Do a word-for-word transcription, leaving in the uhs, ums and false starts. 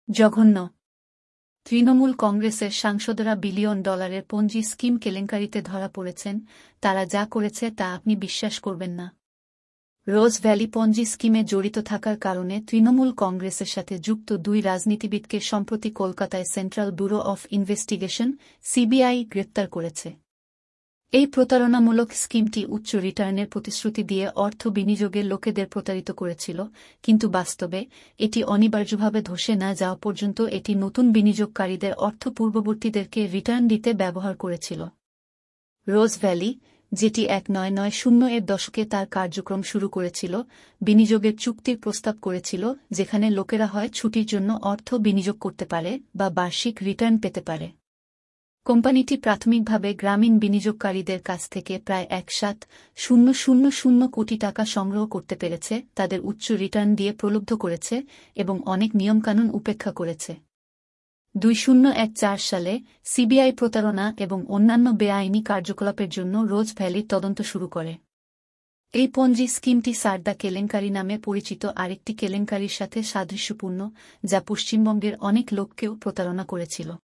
জঘন্য। তৃণমূল কংগ্রেসের সাংসদরা বিলিয়ন ডলারের পঞ্জি স্কিম কেলেঙ্কারিতে ধরা পড়েছেন। তারা যা করেছে তা আপনি বিশ্বাস করবেন না। রোজ ভ্যালি পঞ্জি স্কিমে জড়িত থাকার কারণে তৃণমূল কংগ্রেসের সাথে যুক্ত দুই রাজনীতিবিদকে সম্প্রতি কলকাতায় central bureau of investigation CBI গ্রেপ্তার করেছে। এই প্রতারণামূলক স্কিমটি উচ্চ রিটার্নের প্রতিশ্রুতি দিয়ে অর্থ বিনিয়োগে লোকেদের প্রতারিত করেছিল, কিন্তু বাস্তবে এটি অনিবার্যভাবে ধসে না যাওয়া পর্যন্ত এটি নতুন বিনিয়োগকারীদের অর্থ পূর্ববর্তীদেরকে রিটার্ন দিতে ব্যবহার করেছিল। রোজ ভ্যালি, যেটি এক নয় নয় শূন্য এর দশকে তার কার্যক্রম শুরু করেছিল, বিনিয়োগের চুক্তির প্রস্তাব করেছিল যেখানে লোকেরা হয় ছুটির জন্য অর্থ বিনিয়োগ করতে পারে বা বার্ষিক রিটার্ন পেতে পারে। কোম্পানিটি প্রাথমিকভাবে গ্রামীণ বিনিয়োগকারীদের কাছ থেকে প্রায় এক সাত শূন্য শূন্য শূন্য কোটি টাকা সংগ্রহ করতে পেরেছে, তাদের উচ্চ রিটার্ন দিয়ে প্রলুব্ধ করেছে এবং অনেক নিয়মকানুন উপেক্ষা করেছে। দুই শূন্য এক চার সালে সিবিআই প্রতারণা এবং অন্যান্য বেআইনি কার্যকলাপের জন্য রোজ ভ্যালির তদন্ত শুরু করে। এই পঞ্জি স্কিমটি সারদা কেলেঙ্কারি নামে পরিচিত আরেকটি কেলেঙ্কারির সাথে সাদৃশ্যপূর্ণ, যা পশ্চিমবঙ্গের অনেক লোককেও প্রতারণা করেছিল।